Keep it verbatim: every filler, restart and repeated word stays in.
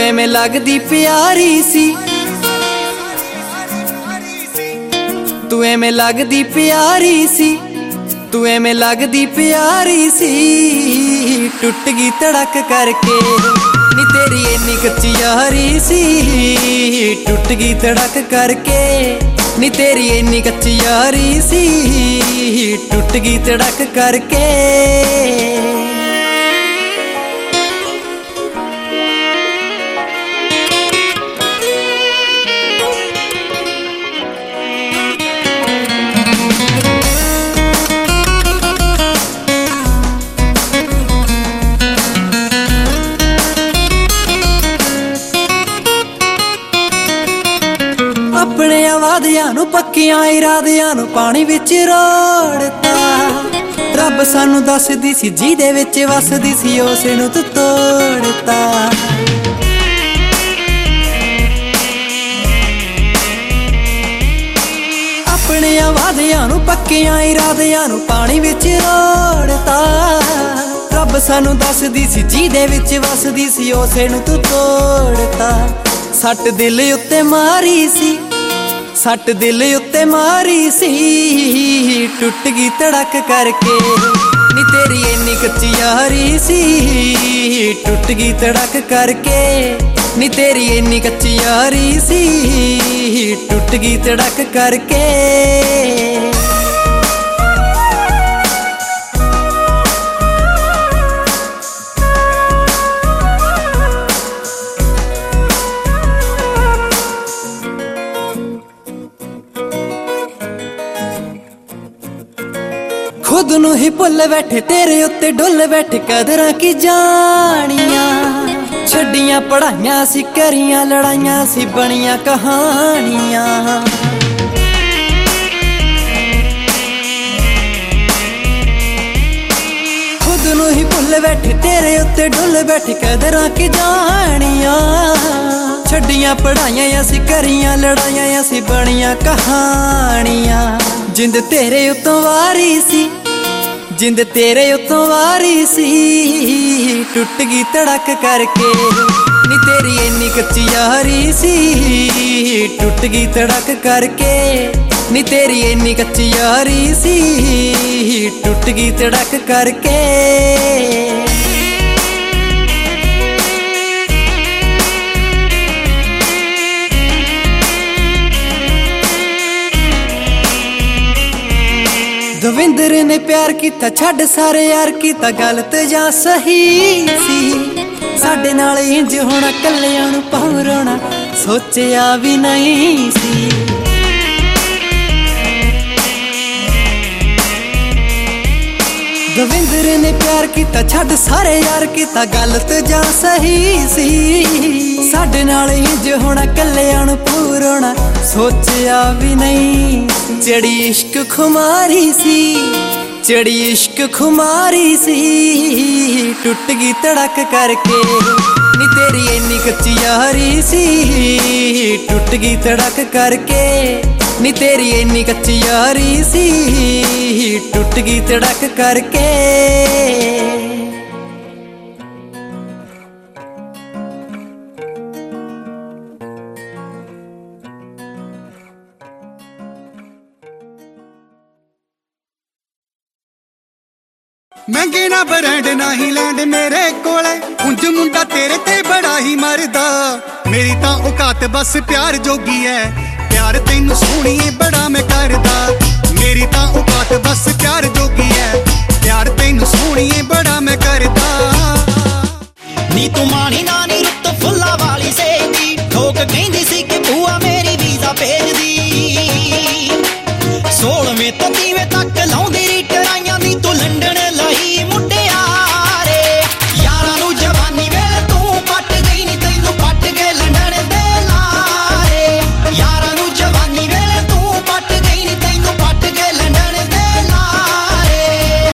ਐਵੇਂ ਲੱਗਦੀ ਪਿਆਰੀ ਸੀ, ਤੂੰ ਐਵੇਂ ਲੱਗਦੀ ਪਿਆਰੀ ਸੀ, ਤੂੰ ਐਵੇਂ ਲੱਗਦੀ ਪਿਆਰੀ ਸੀ। ਟੁੱਟ ਗਈ ਧੜਕ ਕਰਕੇ ਨੀ ਤੇਰੀ ਇੰਨੀ ਕੱਚੀ ਯਾਰੀ ਸੀ। ਟੁੱਟ ਗਈ ਧੜਕ ਕਰਕੇ ਨੀ ਤੇਰੀ ਇੰਨੀ ਕੱਚੀ ਯਾਰੀ ਸੀ। ਟੁੱਟ ਗਈ ਧੜਕ ਕਰਕੇ। ਆਪਣੇ ਵਾਦਿਆਂ ਨੂੰ ਪੱਕਿਆਂ ਇਰਾਦਿਆਂ ਨੂੰ ਪਾਣੀ ਵਿੱਚ ਰੋੜਤਾ। ਰੱਬ ਸਾਨੂੰ ਦੱਸਦੀ ਸੀ ਜਿਹਦੇ ਵਿੱਚ ਵਸਦੀ ਸੀ ਉਸੇ ਨੂੰ ਤੂੰ ਤੋੜਤਾ। ਆਪਣੇ ਵਾਦਿਆਂ ਨੂੰ ਪੱਕਿਆਂ ਇਰਾਦਿਆਂ ਨੂੰ ਪਾਣੀ ਵਿੱਚ ਰੋੜਤਾ। ਰੱਬ ਸਾਨੂੰ ਦੱਸਦੀ ਸੀ ਜਿਹਦੇ ਵਿੱਚ ਵਸਦੀ ਸੀ ਉਸੇ ਨੂੰ ਤੂੰ ਤੋੜਤਾ। ਸੱਟ ਦਿਲ ਉੱਤੇ ਮਾਰੀ ਸੀ, ਸੱਟ ਦਿਲ ਉੱਤੇ ਮਾਰੀ ਸੀ। ਟੁੱਟ ਗਈ ਧੜਕ ਕਰਕੇ ਨੀ ਤੇਰੀ ਇੰਨੀ ਕੱਚੀ ਯਾਰੀ ਸੀ। ਟੁੱਟ ਗਈ ਧੜਕ ਕਰਕੇ ਨੀ ਤੇਰੀ ਇੰਨੀ ਕੱਚੀ ਯਾਰੀ ਸੀ। ਟੁੱਟ ਗਈ ਧੜਕ ਕਰਕੇ। ਖੁਦ ਨੂੰ ਹੀ ਭੁੱਲ ਬੈਠੇ ਤੇਰੇ ਉੱਤੇ ਡੁੱਲ ਬੈਠੇ ਕਦਰਾਂ ਕੀ ਜਾਣੀਆਂ। ਛੱਡੀਆਂ ਪੜਾਈਆਂ ਸੀ ਕਰੀਆਂ ਲੜਾਈਆਂ ਸੀ ਬਣੀਆਂ ਕਹਾਣੀਆਂ। ਖੁਦ ਨੂੰ ਹੀ ਭੁੱਲ ਬੈਠੇ ਤੇਰੇ ਉੱਤੇ ਡੁੱਲ ਬੈਠੇ ਕਦਰਾਂ ਕੀ ਜਾਣੀਆਂ। ਛੱਡੀਆਂ ਪੜਾਈਆਂ ਅਸੀਂ ਕਰੀਆਂ ਲੜਾਈਆਂ ਅਸੀਂ ਬਣੀਆਂ ਕਹਾਣੀਆਂ। ਜਿੰਦ ਤੇਰੇ ਉੱਤੋਂ ਵਾਰੀ ਸੀ, ਜਿੰਦ ਤੇਰੇ ਉੱਤੋਂ ਵਾਰੀ ਸੀ। ਟੁੱਟ ਗਈ ਧੜਕ ਕਰਕੇ ਨੀ ਤੇਰੀ ਇੰਨੀ ਕੱਚੀ ਯਾਰੀ ਸੀ। ਟੁੱਟ ਗਈ ਧੜਕ ਕਰਕੇ ਨੀ ਤੇਰੀ ਇੰਨੀ ਕੱਚੀ ਯਾਰੀ ਸੀ। ਟੁੱਟ ਗਈ ਧੜਕ ਕਰਕੇ। ਦਵਿੰਦਰ ਨੇ ਪਿਆਰ ਕੀਤਾ ਛੱਡ ਸਾਰੇ ਯਾਰ ਕੀਤਾ ਗਲਤ ਜਾਂ ਸਹੀ ਸੀ। ਸਾਡੇ ਨਾਲ ਇੰਜ ਹੋਣਾ ਕੱਲਿਆਂ ਨੂੰ ਪਾਉਣਾ ਸੋਚਿਆ ਵੀ ਨਹੀਂ ਸੀ। ਦਵਿੰਦਰ ਨੇ ਪਿਆਰ ਕੀਤਾ ਛੱਡ ਸਾਰੇ ਯਾਰ ਕੀਤਾ ਗਲਤ ਜਾਂ ਸਹੀ ਸੀ। ਸਾਡੇ ਨਾਲ ਇੰਜ ਹੋਣਾ ਕੱਲਿਆਂ ਨੂੰ ਪੂਰਣਾ ਸੋਚਿਆ ਵੀ ਨਹੀਂ। ਚੜੀ ਇਸ਼ਕ ਖੁਮਾਰੀ ਸੀ, ਚੜੀ ਇਸ਼ਕ ਖੁਮਾਰੀ ਸੀ। ਟੁੱਟ ਗਈ ਧੜਕ ਕਰਕੇ ਨੀ ਤੇਰੀ ਇੰਨੀ ਕੱਚੀ ਯਾਰੀ ਸੀ। ਟੁੱਟ ਗਈ ਧੜਕ ਕਰਕੇ ਨੀ ਤੇਰੀ ਇੰਨੀ ਕੱਚੀ ਯਾਰੀ ਸੀ। ਟੁੱਟ ਗਈ ਧੜਕ ਕਰਕੇ। ਮਹਿੰਗੇ ਨਾ ਬ੍ਰਾਂਡ ਨਾ ਹੀ ਲੈਂਡ ਮੇਰੇ ਕੋਲੇ। ਉਂਝ ਮੁੰਡਾ ਤੇਰੇ ਤੇ ਬੜਾ ਹੀ ਮਰਦਾ। ਮੇਰੀ ਤਾਂ ਔਕਾਤ ਬਸ ਪਿਆਰ ਜੋਗੀ ਐ। ਪਿਆਰ ਤੈਨੂੰ ਸੋਹਣੀਏ ਬੜਾ ਮੈਂ ਕਰਦਾ। ਮੇਰੀ ਤਾਂ ਔਕਾਤ ਬਸ ਪਿਆਰ ਜੋਗੀ